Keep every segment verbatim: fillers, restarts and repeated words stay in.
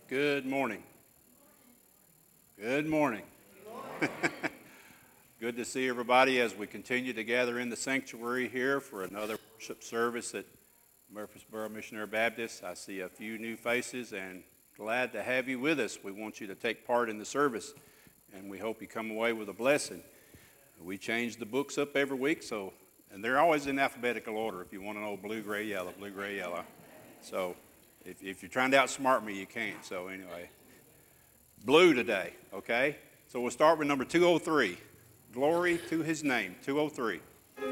Good morning. Good morning. Good to see everybody as we continue to gather in the sanctuary here for another worship service at Murfreesboro Missionary Baptist. I see a few new faces and glad to have you with us. We want you to take part in the service, and we hope you come away with a blessing. We change the books up every week, so and they're always in alphabetical order. If you want to know blue, gray, yellow, blue, gray, yellow. So if, if you're trying to outsmart me, you can't. So anyway, blue today, okay? So we'll start with number two oh three. Glory to his name, two oh three.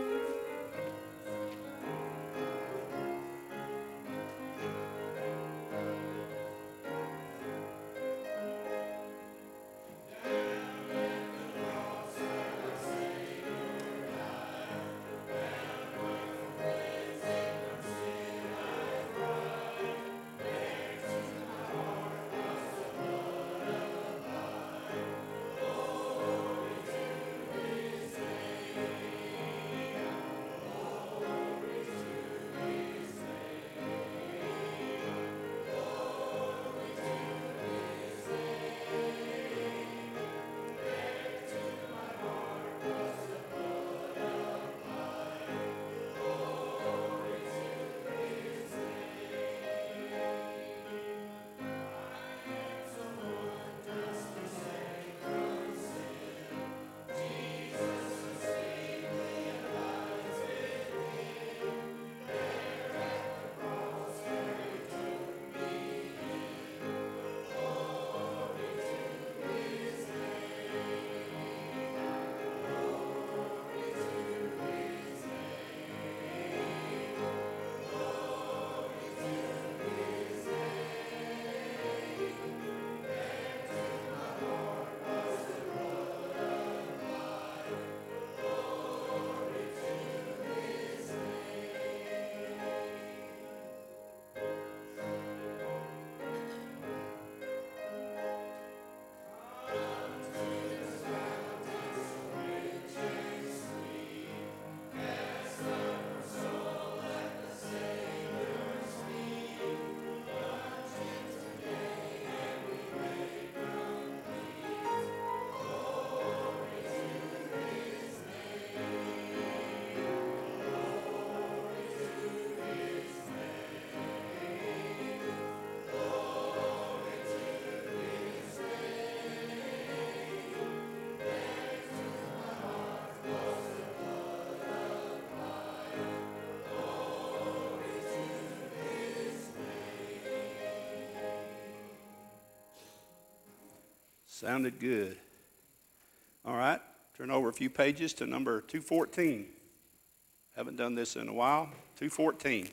Sounded good. All right, turn over a few pages to number two fourteen. Haven't done this in a while. two fourteen.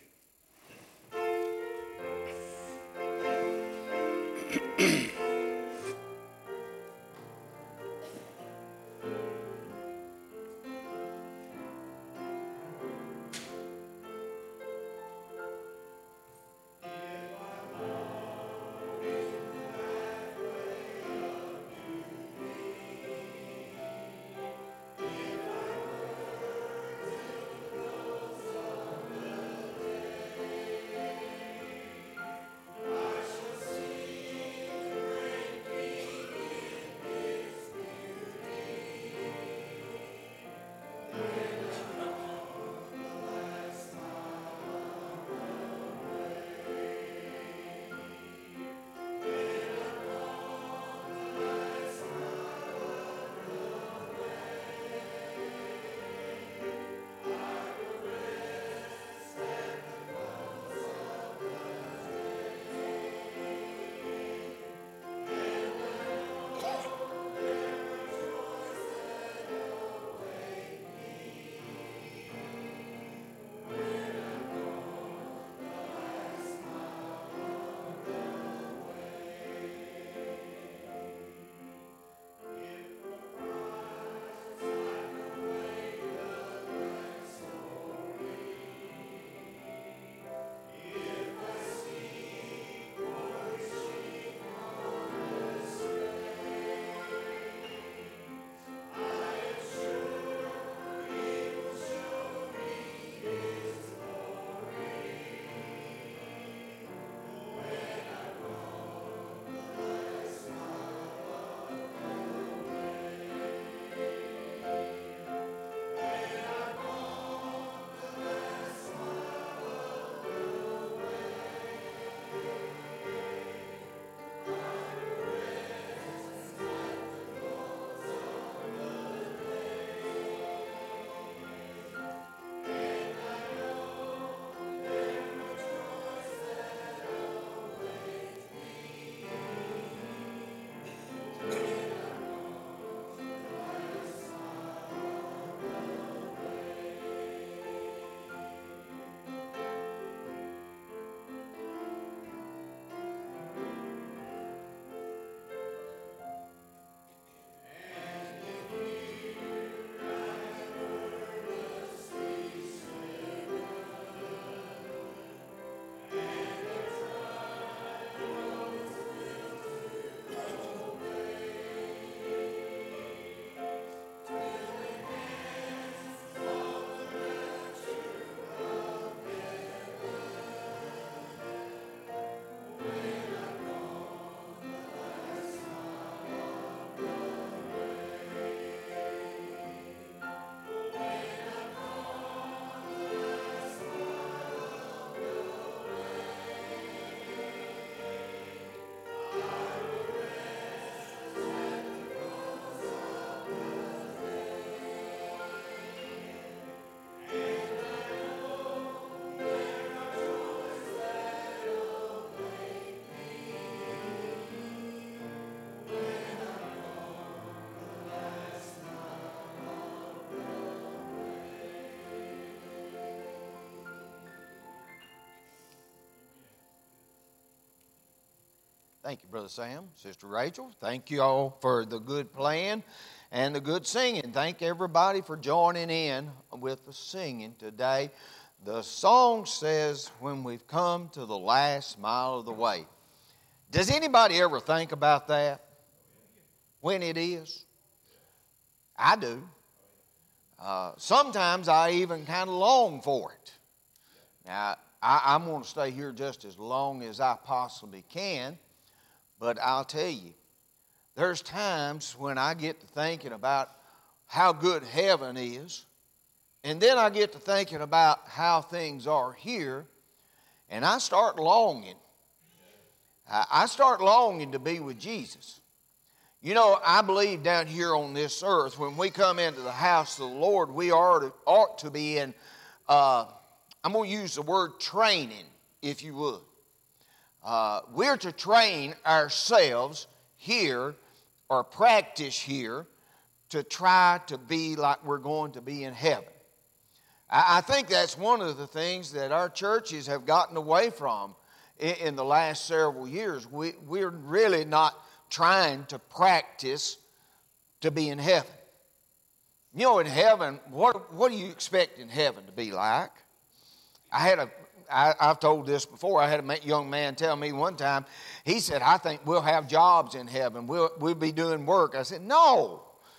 Thank you, Brother Sam, Sister Rachel. Thank you all for the good playing and the good singing. Thank everybody for joining in with the singing today. The song says, when we've come to the last mile of the way. Does anybody ever think about that? When it is? I do. Uh, sometimes I even kind of long for it. Now, I, I'm going to stay here just as long as I possibly can. But I'll tell you, there's times when I get to thinking about how good heaven is, and then I get to thinking about how things are here, and I start longing. I start longing to be with Jesus. You know, I believe down here on this earth, when we come into the house of the Lord, we ought to, ought to be in, uh, I'm going to use the word training, if you would. Uh, we're to train ourselves here or practice here to try to be like we're going to be in heaven. I, I think that's one of the things that our churches have gotten away from in, in the last several years. We, we're really not trying to practice to be in heaven. You know, in heaven, what, what do you expect in heaven to be like? I had a I, I've told this before. I had a young man tell me one time, he said, I think we'll have jobs in heaven. We'll, we'll be doing work. I said, no.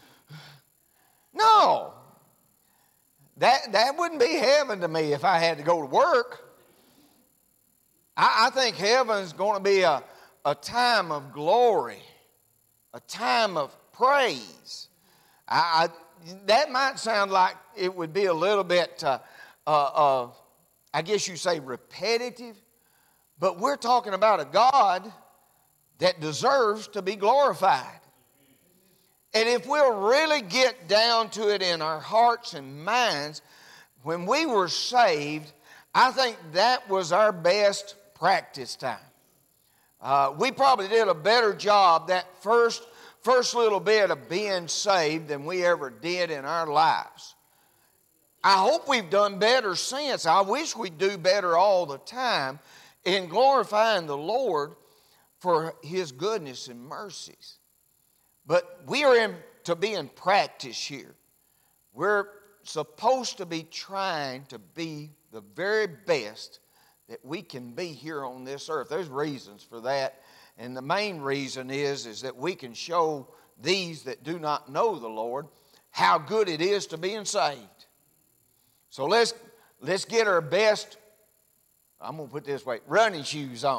No. That, that wouldn't be heaven to me if I had to go to work. I, I think heaven's going to be a, a time of glory, a time of praise. I, I, that might sound like it would be a little bit uh, uh, uh, I guess you say repetitive, but we're talking about a God that deserves to be glorified. And if we'll really get down to it in our hearts and minds, when we were saved, I think that was our best practice time. Uh, we probably did a better job that first, first little bit of being saved than we ever did in our lives. I hope we've done better since. I wish we'd do better all the time in glorifying the Lord for His goodness and mercies. But we are in, to be in practice here. We're supposed to be trying to be the very best that we can be here on this earth. There's reasons for that. And the main reason is, is that we can show these that do not know the Lord how good it is to be saved. So let's, let's get our best, I'm going to put it this way, running shoes on.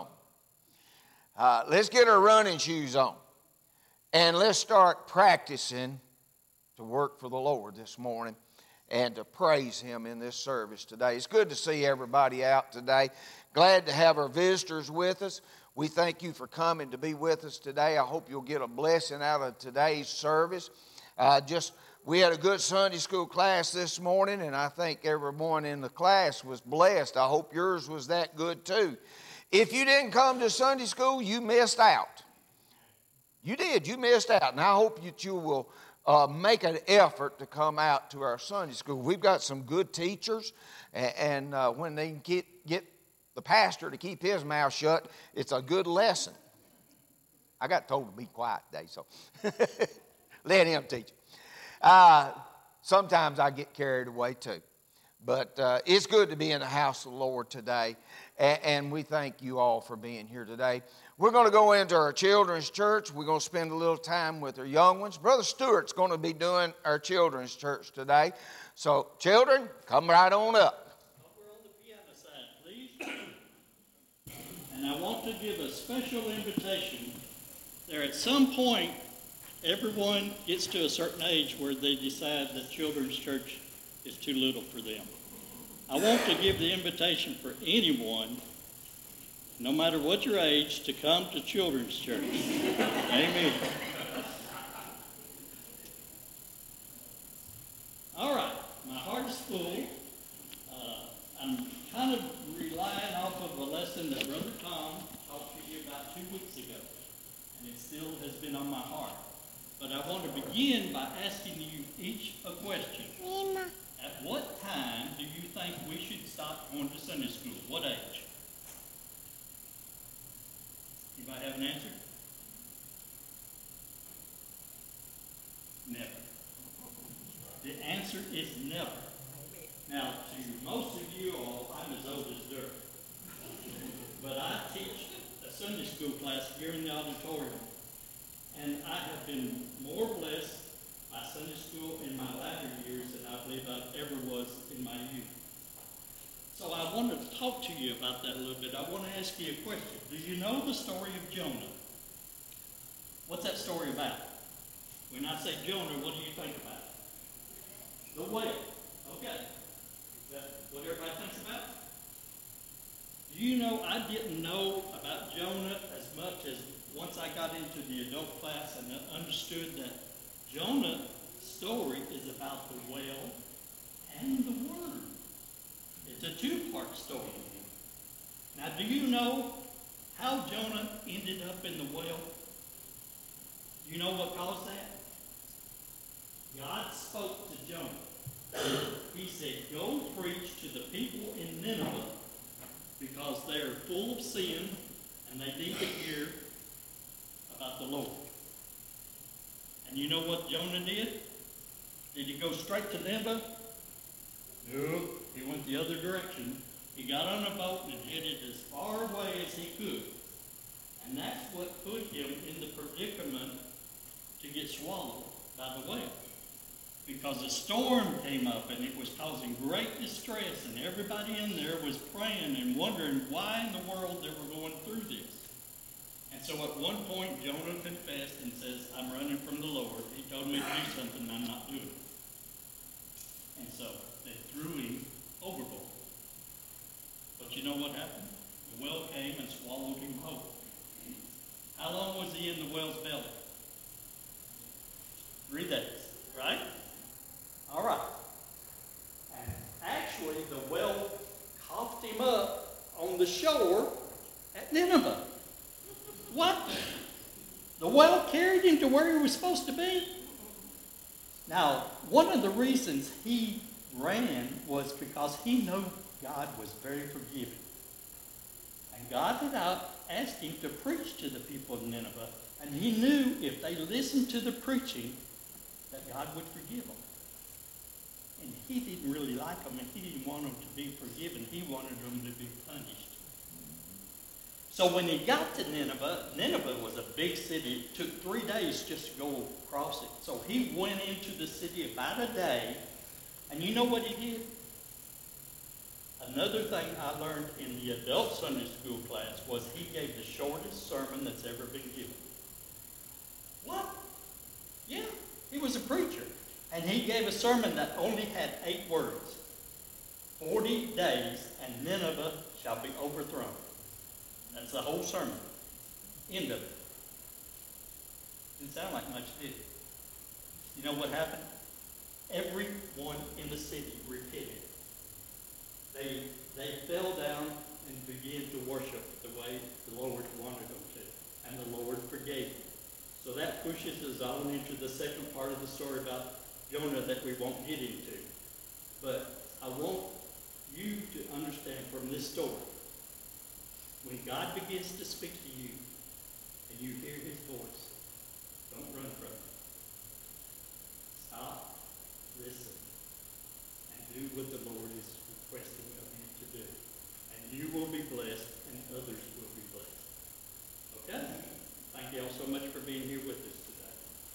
Uh, let's get our running shoes on. And let's start practicing to work for the Lord this morning and to praise Him in this service today. It's good to see everybody out today. Glad to have our visitors with us. We thank you for coming to be with us today. I hope you'll get a blessing out of today's service. Uh, just... We had a good Sunday school class this morning, and I think everyone in the class was blessed. I hope yours was that good too. If you didn't come to Sunday school, you missed out. You did. You missed out. And I hope that you will uh, make an effort to come out to our Sunday school. We've got some good teachers, and, and uh, when they get, get the pastor to keep his mouth shut, it's a good lesson. I got told to be quiet today, so let him teach it. Uh, sometimes I get carried away too. But uh, it's good to be in the house of the Lord today. And, and we thank you all for being here today. We're going to go into our children's church. We're going to spend a little time with our young ones. Brother Stewart's going to be doing our children's church today. So, children, come right on up. Over on the piano side, please. And I want to give a special invitation. There at some point, everyone gets to a certain age where they decide that children's church is too little for them. I want to give the invitation for anyone, no matter what your age, to come to children's church. Amen. All right, my heart is full. Uh, I'm kind of relying off of a lesson that Brother Tom taught you about two weeks ago, and it still has been on my heart. But I want to begin by asking you each a question. Mama. At what time do you think we should stop going to Sunday school? What age? Anybody have an answer? answer is never. Now, to most of you all, I'm as old as dirt. But I teach a Sunday school class here in the auditorium. And I have been more blessed by Sunday school in my latter years than I believe I ever was in my youth. So I wanted to talk to you about that a little bit. I want to ask you a question. Do you know the story of Jonah? What's that story about? When I say Jonah, what do you think about? The whale. Okay. Is that what everybody thinks about? Do you know I didn't know about Jonah as much as once I got into the adult class and understood that Jonah's story is about the whale and the worm. It's a two-part story. Now, do you know how Jonah ended up in the whale? Do you know what caused that? God spoke to Jonah. He said, go preach to the people in Nineveh because they are full of sin and they need to hear about the Lord. And you know what Jonah did? Did he go straight to Nineveh? No, he went the other direction. He got on a boat and headed as far away as he could. And that's what put him in the predicament to get swallowed by the whale. Because a storm came up and it was causing great distress, and everybody in there was praying and wondering why in the world they were going through this. And so at one point, Jonah confessed and says, I'm running from the Lord. He told me to do something I'm not doing. And so they threw him overboard. But you know what happened? The whale came and swallowed him whole. How long was he in the whale's belly? Three days, right? All right. And actually, the whale coughed him up on the shore at Nineveh. What? The whale carried him to where he was supposed to be? Now, one of the reasons he ran was because he knew God was very forgiving. And God had asked him to preach to the people of Nineveh, and he knew if they listened to the preaching, that God would forgive them. And he didn't really like them, and he didn't want them to be forgiven. He wanted them to be punished. So when he got to Nineveh, Nineveh was a big city. It took three days just to go across it. So he went into the city about a day, and you know what he did? Another thing I learned in the adult Sunday school class was he gave the shortest sermon that's ever been given. What? Yeah, he was a preacher. And he gave a sermon that only had eight words. Forty days and Nineveh shall be overthrown. That's the whole sermon. End of it. Didn't sound like much, did it? You know what happened? Everyone in the city repented. They, they fell down and began to worship the way the Lord wanted them to. And the Lord forgave them. So that pushes us on into the second part of the story about Jonah that we won't get into. But I want you to understand from this story, when God begins to speak to you and you hear his voice, don't run from it. Stop, listen, and do what the Lord is requesting of you to do. And you will be blessed and others will be blessed. Okay? Thank you all so much for being here with us today.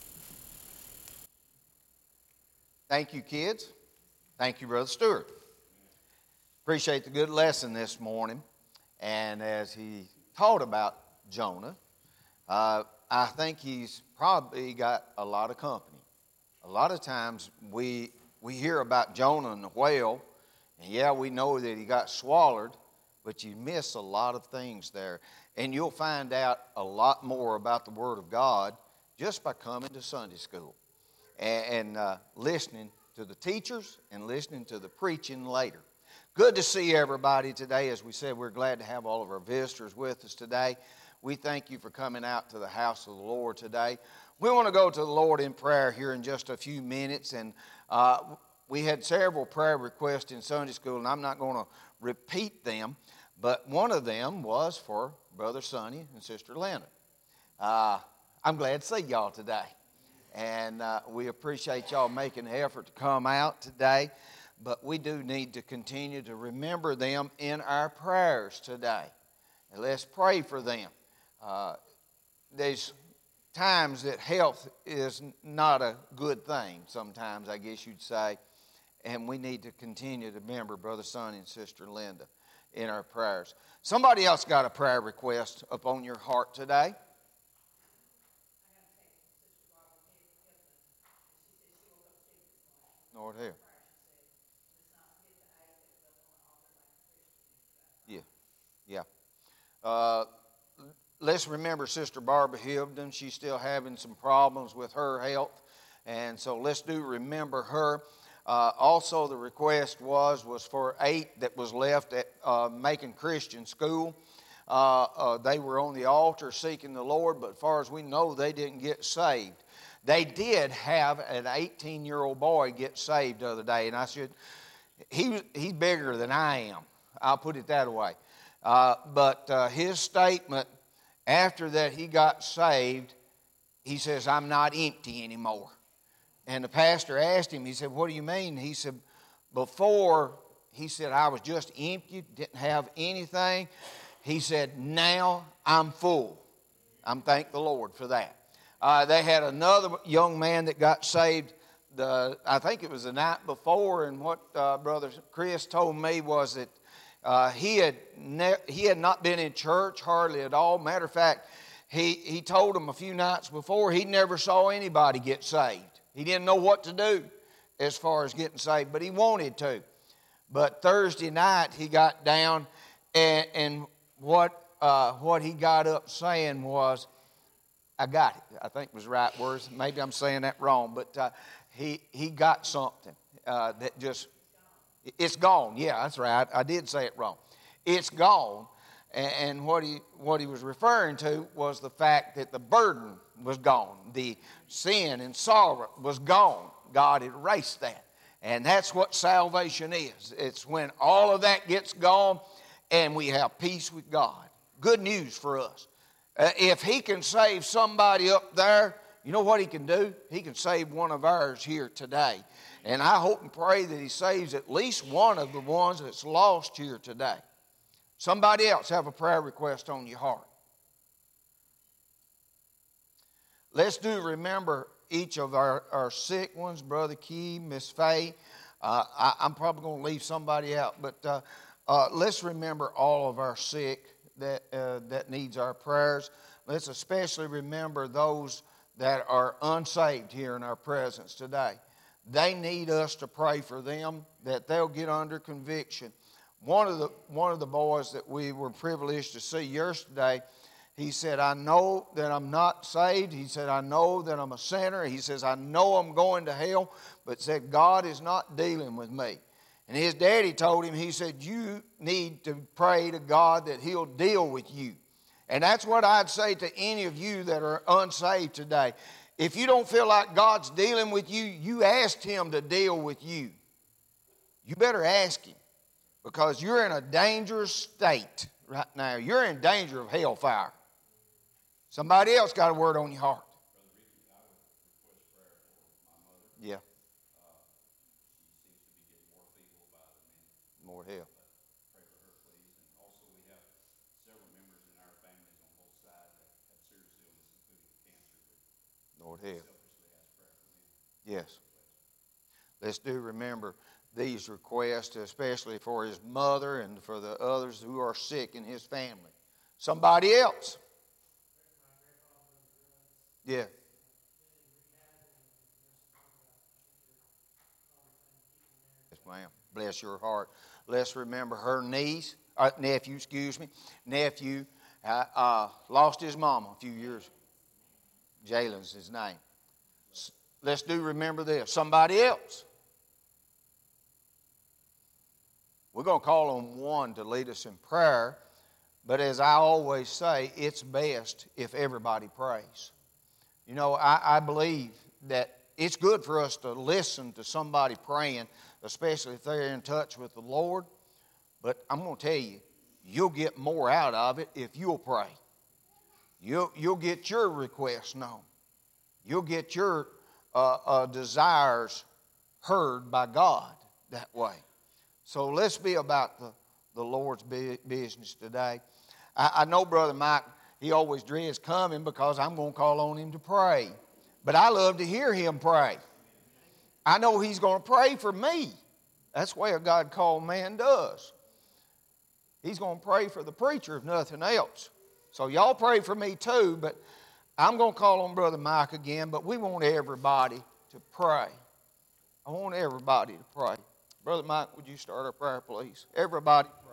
Thank you, kids. Thank you, Brother Stewart. Appreciate the good lesson this morning. And as he taught about Jonah, uh, I think he's probably got a lot of company. A lot of times we we hear about Jonah and the whale, and yeah, we know that he got swallowed, but you miss a lot of things there. And you'll find out a lot more about the Word of God just by coming to Sunday school and, and uh, listening to the teachers and listening to the preaching later. Good to see everybody today. As we said, we're glad to have all of our visitors with us today. We thank you for coming out to the house of the Lord today. We want to go to the Lord in prayer here in just a few minutes. And uh, we had several prayer requests in Sunday school, and I'm not going to repeat them. But one of them was for Brother Sonny and Sister Lena. Uh, I'm glad to see y'all today. And uh, we appreciate y'all making the effort to come out today. But we do need to continue to remember them in our prayers today. And let's pray for them. Uh, there's times that health is not a good thing, sometimes, I guess you'd say. And we need to continue to remember Brother Sonny and Sister Linda in our prayers. Somebody else got a prayer request upon your heart today? Lord help. Yeah, yeah. Uh, let's remember Sister Barbara Hibden. She's still having some problems with her health, and so let's do remember her. Uh, also, the request was was for eight that was left at uh, Macon Christian School. Uh, uh, they were on the altar seeking the Lord, but as far as we know, they didn't get saved. They did have an eighteen-year-old boy get saved the other day, and I said, he, he's bigger than I am. I'll put it that way. Uh, but uh, his statement after that he got saved, he says, I'm not empty anymore. And the pastor asked him, he said, what do you mean? He said, before, he said, I was just empty, didn't have anything. He said, now I'm full. I'm thank the Lord for that. Uh, they had another young man that got saved, the, I think it was the night before, and what uh, Brother Chris told me was that uh, he, had ne- he had not been in church hardly at all. Matter of fact, he, he told him a few nights before he never saw anybody get saved. He didn't know what to do as far as getting saved, but he wanted to. But Thursday night he got down, and, and what uh, what he got up saying was, I got it. I think was right words. Maybe I'm saying that wrong, but uh, he he got something uh, that just, it's gone. Yeah, that's right. I did say it wrong. It's gone. And, and what he what he was referring to was the fact that the burden was gone. The sin and sorrow was gone. God erased that. And that's what salvation is. It's when all of that gets gone and we have peace with God. Good news for us. Uh, if he can save somebody up there, you know what he can do? He can save one of ours here today. And I hope and pray that he saves at least one of the ones that's lost here today. Somebody else have a prayer request on your heart. Let's do remember each of our, our sick ones, Brother Key, Miss Faye. Uh, I, I'm probably going to leave somebody out, but uh, uh, let's remember all of our sick that uh, that needs our prayers. Let's especially remember those that are unsaved here in our presence today. They need us to pray for them, that they'll get under conviction. One of the one of the boys that we were privileged to see yesterday, he said, I know that I'm not saved. He said, I know that I'm a sinner. He says, I know I'm going to hell, but said, God is not dealing with me. And his daddy told him, he said, you need to pray to God that he'll deal with you. And that's what I'd say to any of you that are unsaved today. If you don't feel like God's dealing with you, you asked him to deal with you. You better ask him, because you're in a dangerous state right now. You're in danger of hellfire. Somebody else got a word on your heart. Yeah. Lord help. Pray for her, please. And also we have several members in our families on both sides that have serious illness, including cancer. Lord help. Selfishly ask prayer for them. Yes. Let's do remember these requests, especially for his mother and for the others who are sick in his family. Somebody else. Yeah. Yes, ma'am. Bless your heart. Let's remember her niece, uh, nephew, excuse me, nephew, uh, uh, lost his mama a few years. Jalen's his name. Let's do remember this. Somebody else. We're going to call on one to lead us in prayer, but as I always say, it's best if everybody prays. You know, I, I believe that it's good for us to listen to somebody praying, especially if they're in touch with the Lord. But I'm going to tell you, you'll get more out of it if you'll pray. You'll, you'll get your requests known. You'll get your uh, uh, desires heard by God that way. So let's be about the, the Lord's business today. I, I know Brother Mike, he always dreads coming because I'm going to call on him to pray. But I love to hear him pray. I know he's going to pray for me. That's the way a God-called man does. He's going to pray for the preacher if nothing else. So y'all pray for me too, but I'm going to call on Brother Mike again, but we want everybody to pray. I want everybody to pray. Brother Mike, would you start our prayer, please? Everybody pray.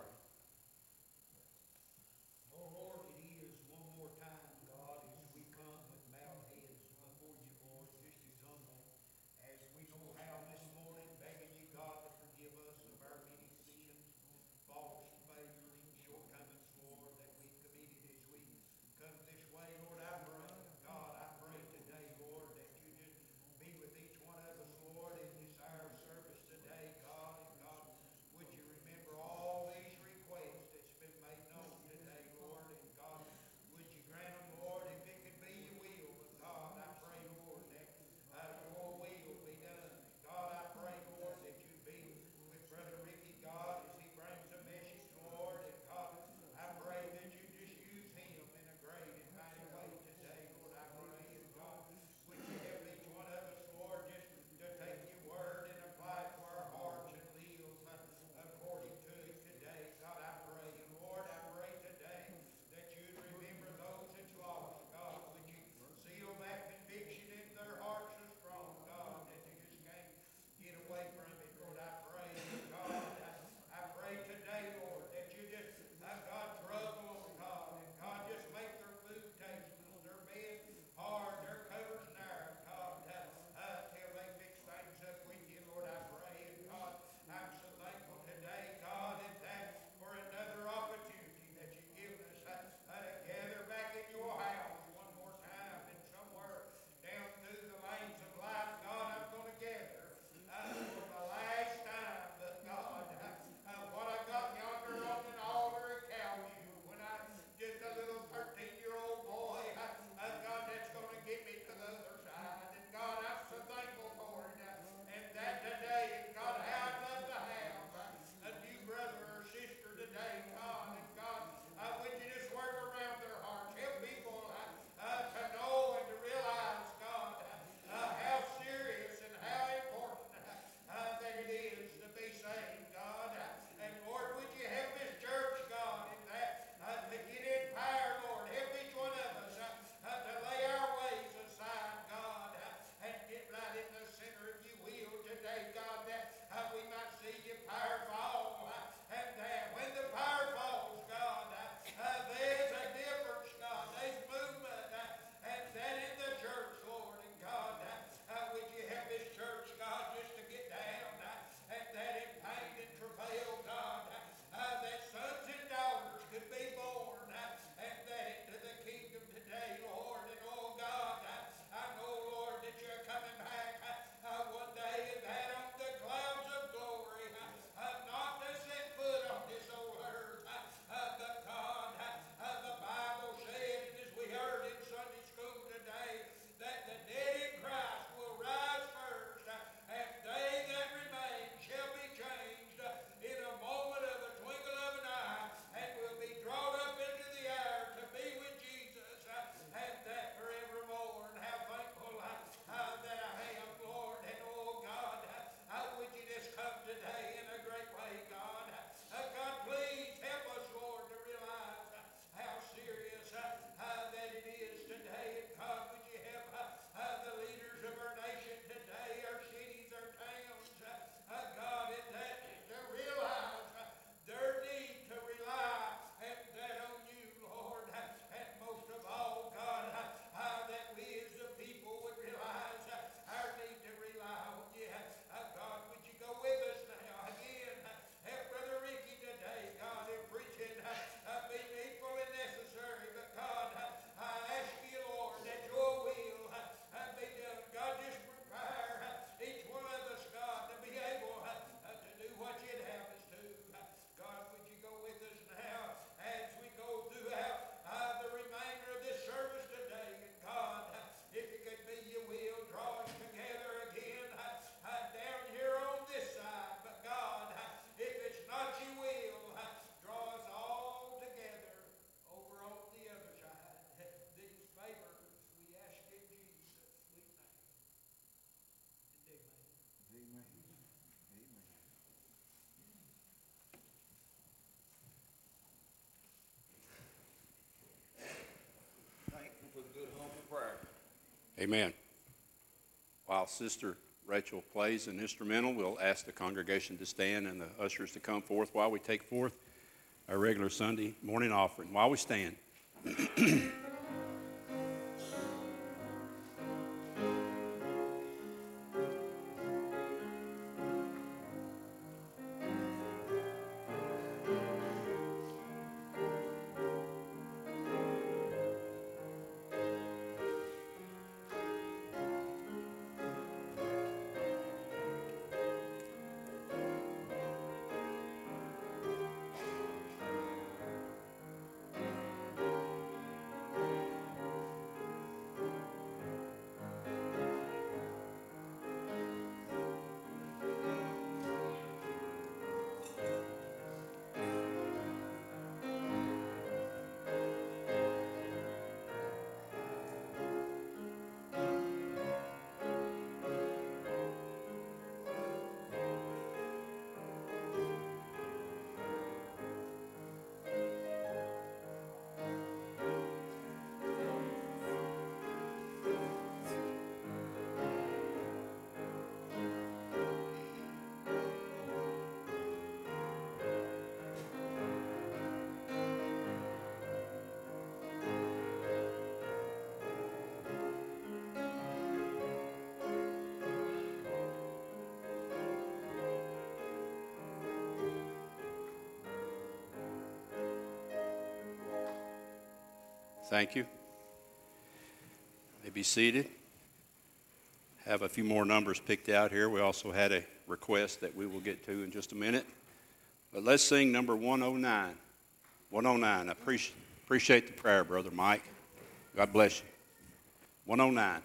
Oh, Lord, it is one more time, God, as we come with bowed heads before you, Lord, just as humble as we know how this morning, begging you, God, to forgive us of our many sins, faults, failures, and shortcomings, Lord, that we've committed as we come this way. Lord, I pray, God, I pray today, Lord, that you just be with each one of us, Lord, in this hour of service today, God. And God, would you remember all these Amen. While Sister Rachel plays an instrumental, we'll ask the congregation to stand and the ushers to come forth while we take forth our regular Sunday morning offering. While we stand. Thank you. You may be seated. Have a few more numbers picked out here. We also had a request that we will get to in just a minute. But let's sing number one oh nine. one oh nine. I appreciate, appreciate the prayer, Brother Mike. God bless you. one oh nine.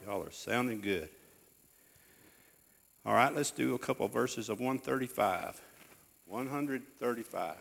Y'all are sounding good. All right, let's do a couple of verses of one thirty-five. one thirty-five.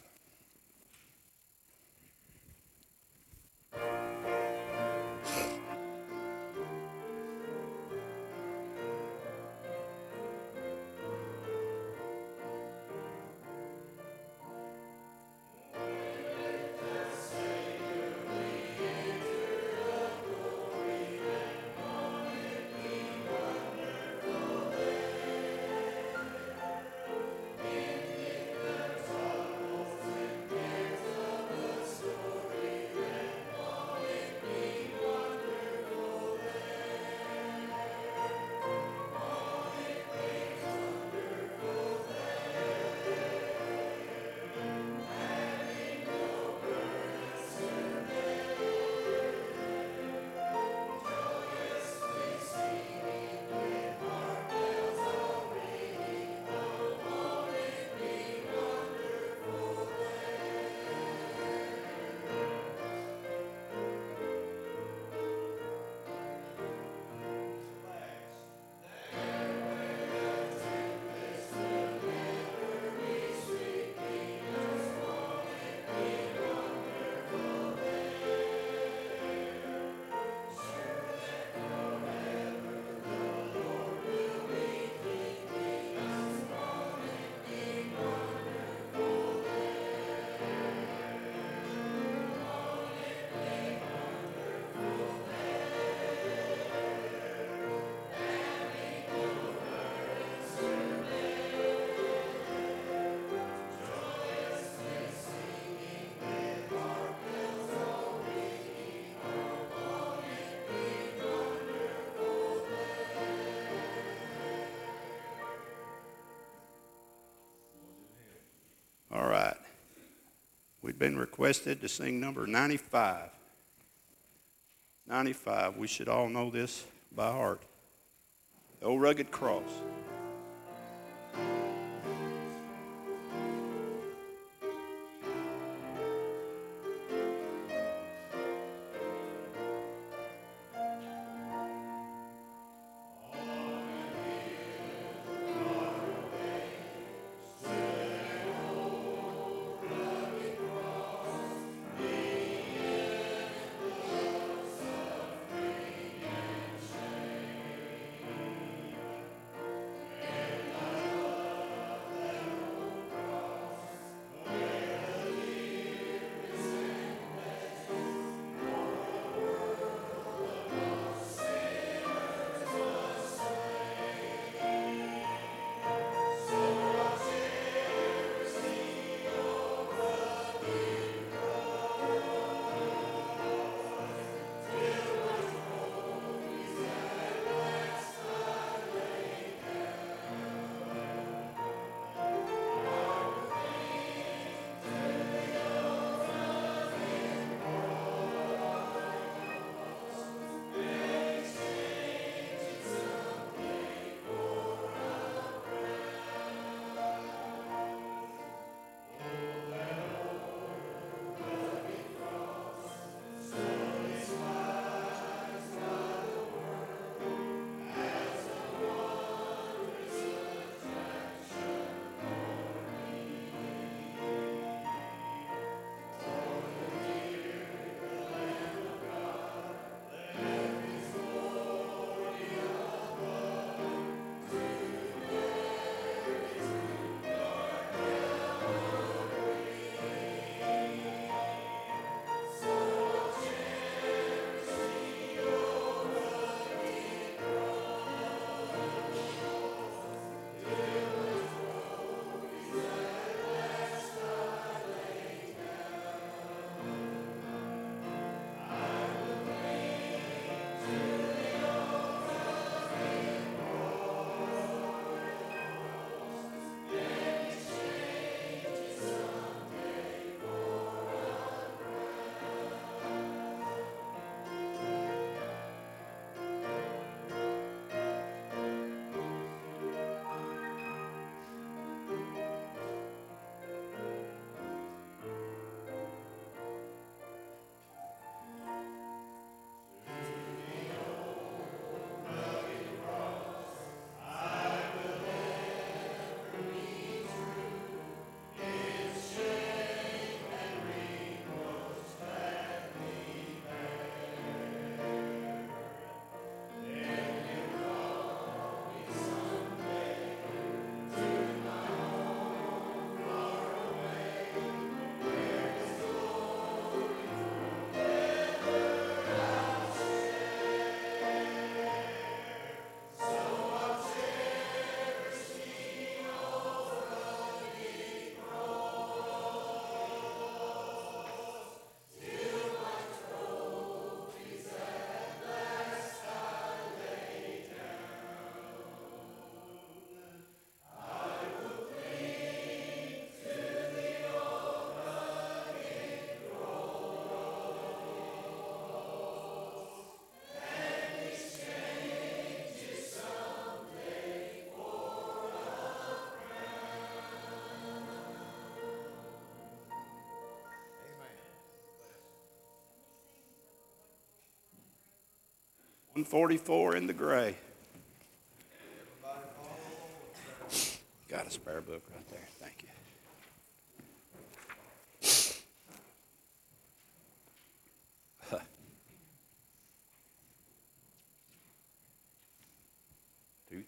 All right. We've been requested to sing number ninety-five. ninety-five, we should all know this by heart. The Old Rugged Cross. one forty-four in the gray. Got a spare book right there. Thank you. Two.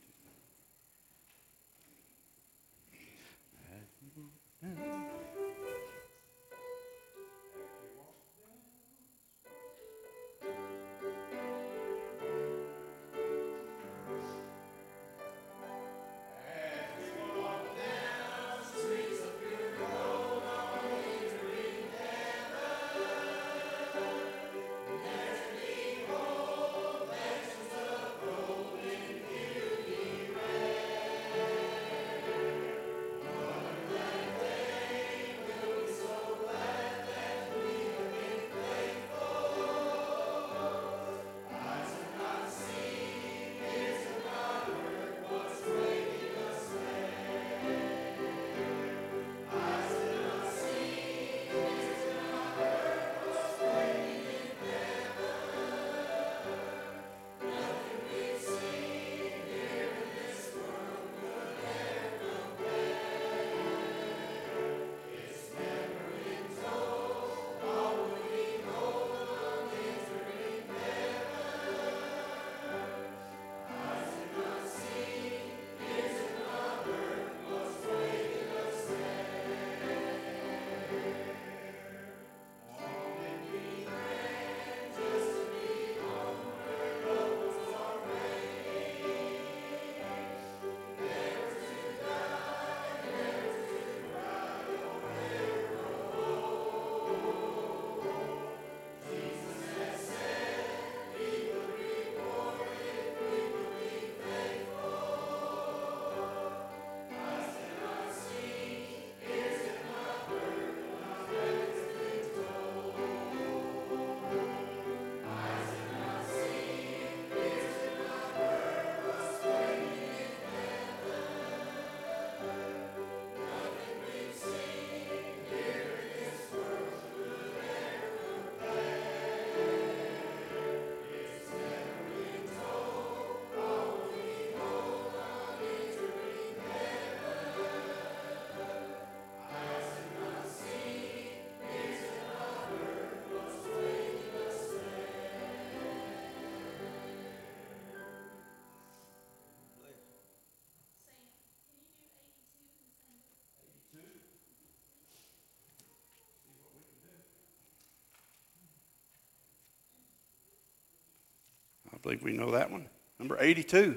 I believe we know that one. Number eighty-two.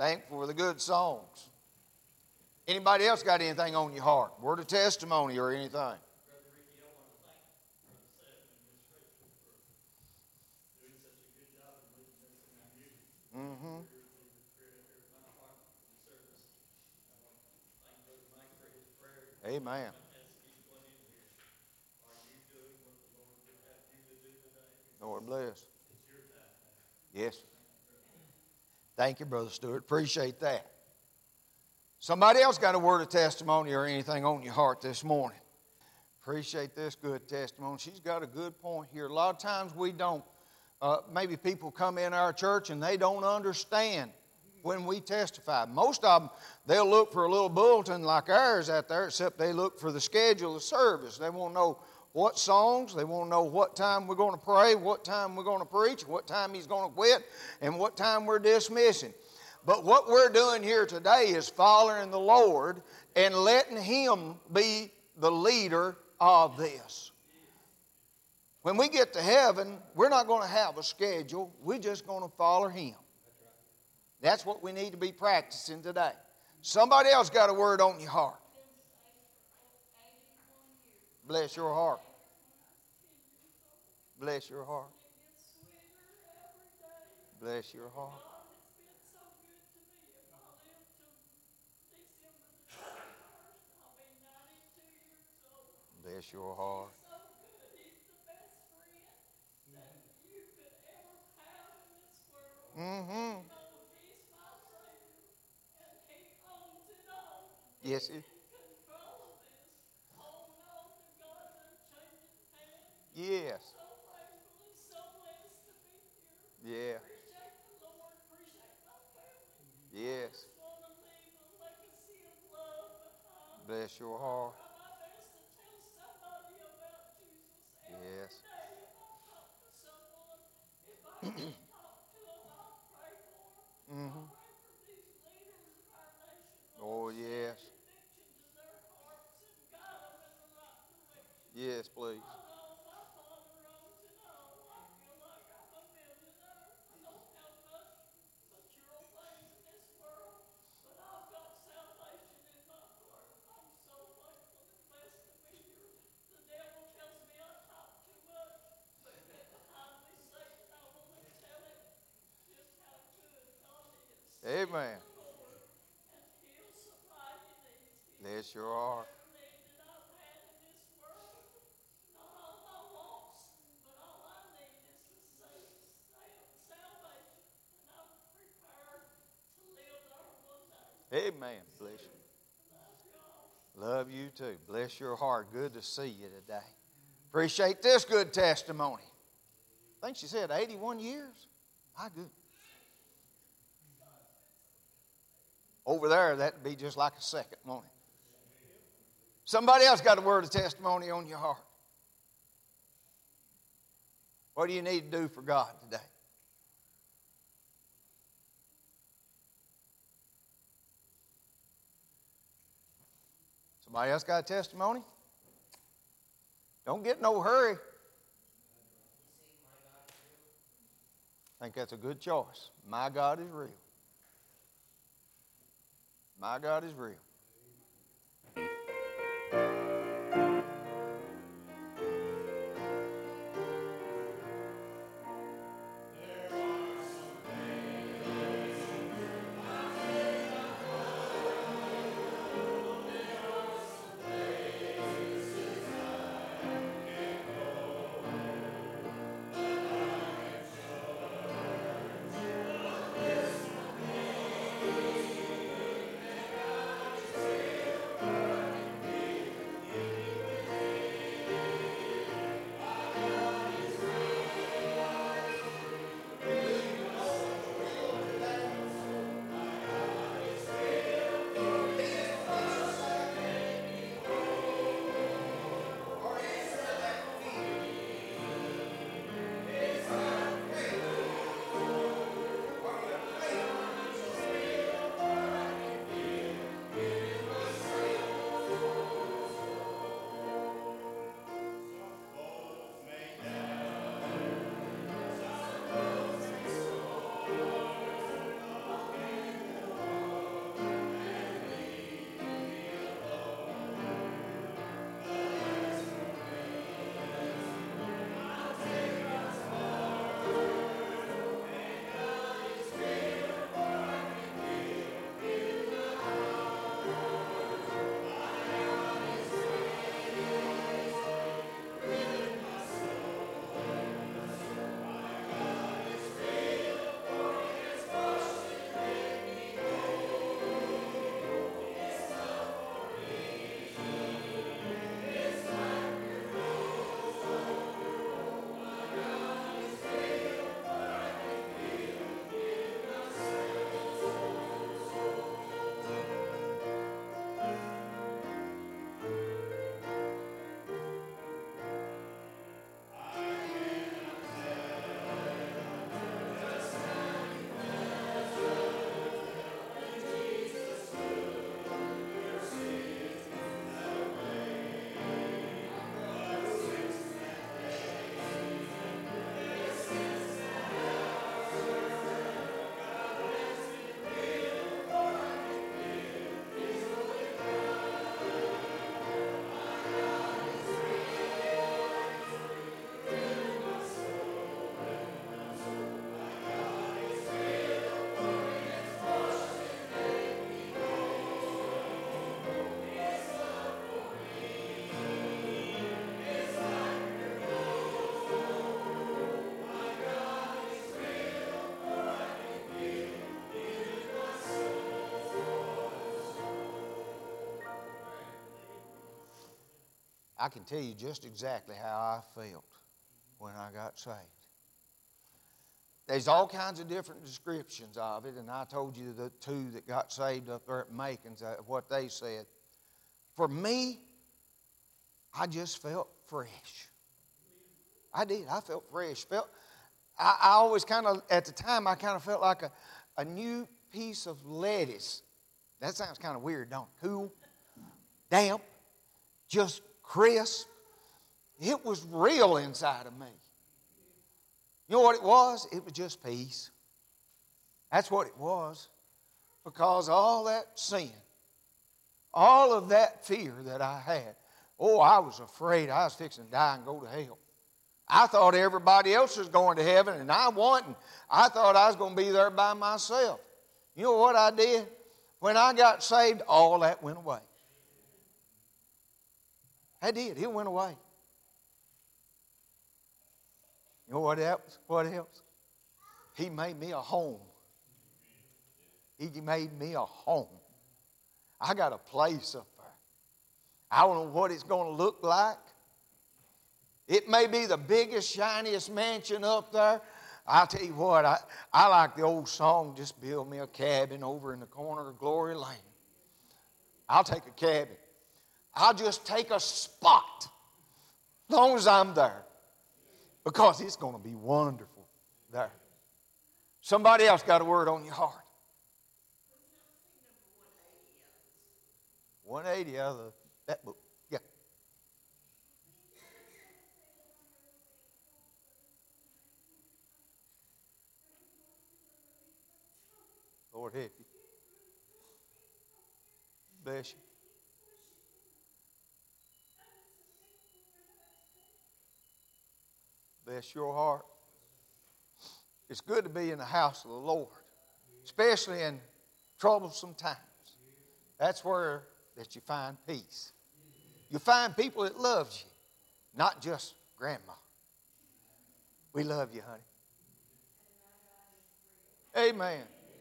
Thankful for the good songs. Anybody else got anything on your heart? Word of testimony or anything? Mm-hmm. Amen. Lord bless. Yes. Thank you, Brother Stewart. Appreciate that. Somebody else got a word of testimony or anything on your heart this morning? Appreciate this good testimony. She's got a good point here. A lot of times we don't. Uh, maybe people come in our church and they don't understand when we testify. Most of them, they'll look for a little bulletin like ours out there, except they look for the schedule of service. They want to know what songs, they want to know what time we're going to pray, what time we're going to preach, what time he's going to quit, and what time we're dismissing. But what we're doing here today is following the Lord and letting Him be the leader of this. When we get to heaven, we're not going to have a schedule. We're just going to follow Him. That's what we need to be practicing today. Somebody else got a word on your heart. Bless your heart. Bless your heart. Bless your heart. Bless your heart. Mm-hmm. Yes, it. Yes. Yeah. Yes. Bless your heart. Yes. Mm-hmm. Oh, yes. Yes, please. Amen. Bless your heart. Amen. Bless you. Love you too. Bless your heart. Good to see you today. Appreciate this good testimony. I think she said eighty-one years. My goodness. Over there, that'd be just like a second, won't it? Somebody else got a word of testimony on your heart. What do you need to do for God today? Somebody else got a testimony? Don't get in no hurry. I think that's a good choice. My God is real. My God is real. I can tell you just exactly how I felt when I got saved. There's all kinds of different descriptions of it, and I told you the two that got saved up there at Macon's, uh, what they said. For me, I just felt fresh. I did. I felt fresh. Felt. I, I always kind of, at the time, I kind of felt like a, a new piece of lettuce. That sounds kind of weird, don't it? Cool, damp, just crisp. It was real inside of me. You know what it was? It was just peace. That's what it was. Because all that sin, all of that fear that I had, oh, I was afraid I was fixing to die and go to hell. I thought everybody else was going to heaven and I wasn't. I thought I was going to be there by myself. You know what I did? When I got saved, all that went away. I did. It went away. You know what else? What else? He made me a home. He made me a home. I got a place up there. I don't know what it's going to look like. It may be the biggest, shiniest mansion up there. I'll tell you what, I, I like the old song, just build me a cabin over in the corner of Glory Lane. I'll take a cabin. I'll just take a spot as long as I'm there. Because it's going to be wonderful there. Somebody else got a word on your heart. one eighty out of that book. Yeah. Lord help you. Bless you. Bless your heart. It's good to be in the house of the Lord, especially in troublesome times. That's where that you find peace. You find people that loves you, not just grandma. We love you, honey. Amen.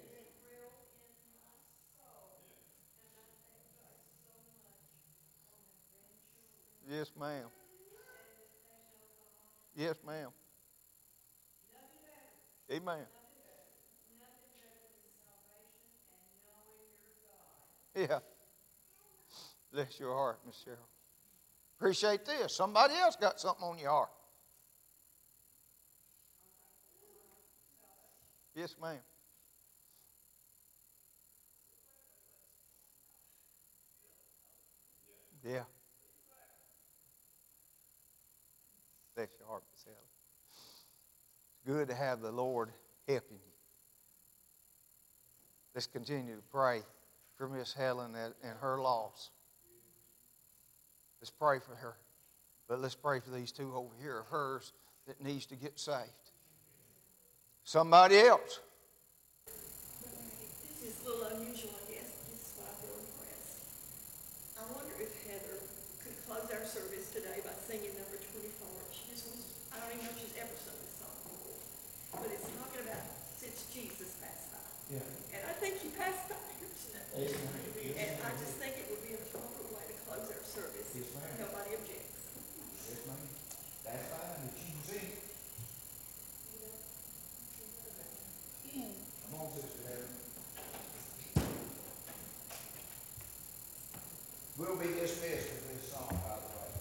Yes, ma'am. Yes, ma'am. Amen. Yeah. Bless your heart, Miss Cheryl. Appreciate this. Somebody else got something on your heart. Yes, ma'am. Yeah. Bless your heart, Miss Helen. It's good to have the Lord helping you. Let's continue to pray for Miss Helen and her loss. Let's pray for her. But let's pray for these two over here of hers that needs to get saved. Somebody else. This is a little unusual, I guess. This is what I feel impressed. I wonder if Heather could close our service today by singing number twenty-four. She just was, I don't even know if she's ever sung this song before. But it's talking about since Jesus passed by. Yeah. And I think he passed by here tonight. Yes, and I just think it would be an appropriate way to close our service. Yes, ma'am. Nobody objects. Yes, ma'am. That's fine. If you sing. Come on, Sister Heather. We'll be dismissed with this song, by the way.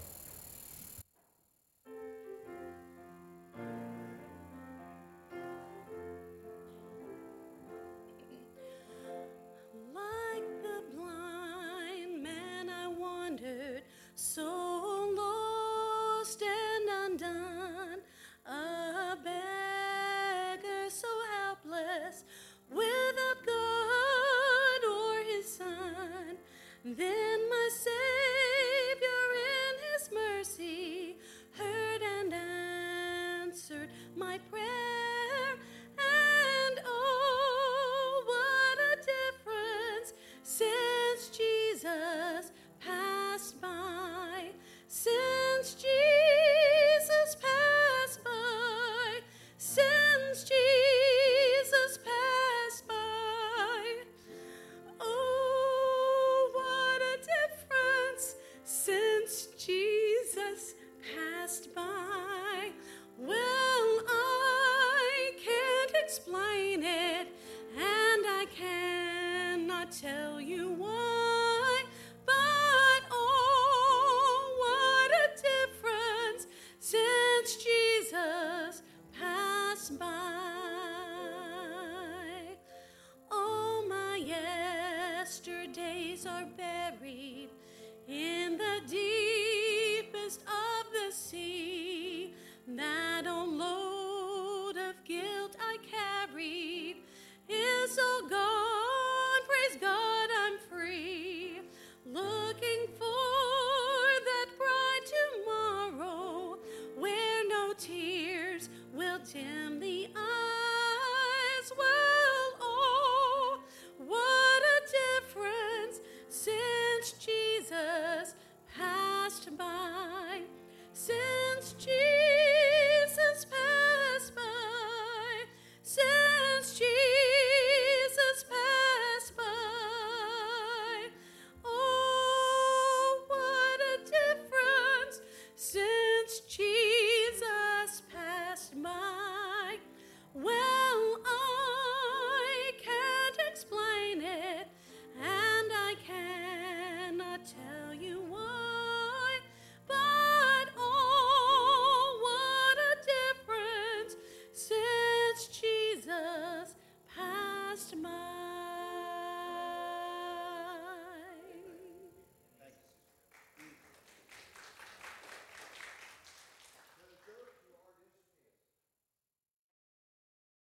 Like the blind man, I wandered, so lost and undone, a beggar so helpless, without God or his Son. Then my Savior